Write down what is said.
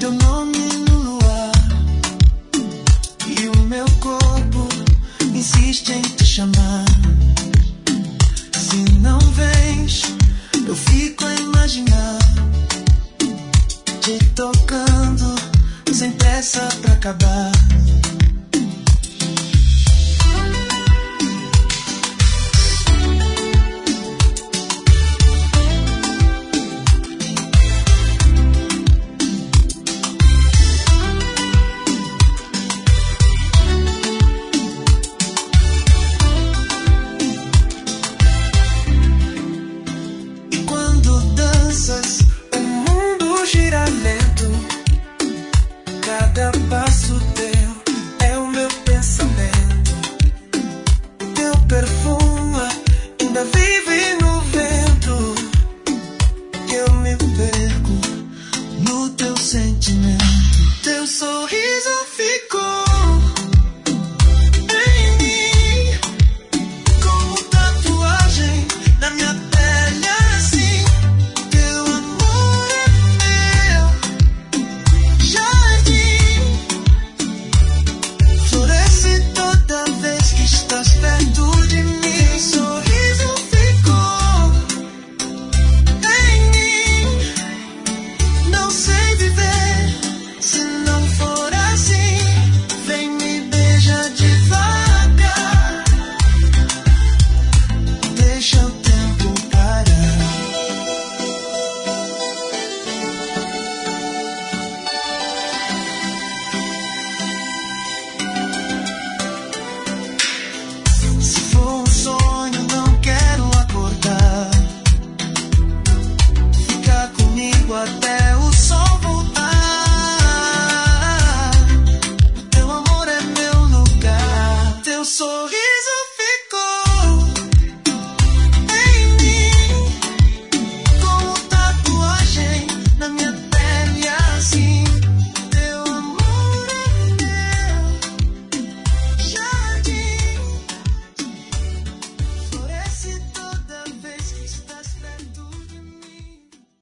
teu nome no luar, e o meu corpo insiste em te chamar. Se não vens, eu fico a imaginar te tocando sem pressa pra acabar. O mundo gira lento. Cada passo teu é o meu pensamento. O teu perfume ainda vive no vento. Eu me perco no teu sentimento. Teu sorriso ficou em mim, como tatuagem na minha pele assim. Perto de mim, sorriso ficou em mim. Não sei viver se não for assim. Vem me beijar devagar, deixa o tempo parar. Se for um sonho, não quero acordar. Fica comigo até o sol voltar. O teu amor é meu lugar. Teu sorriso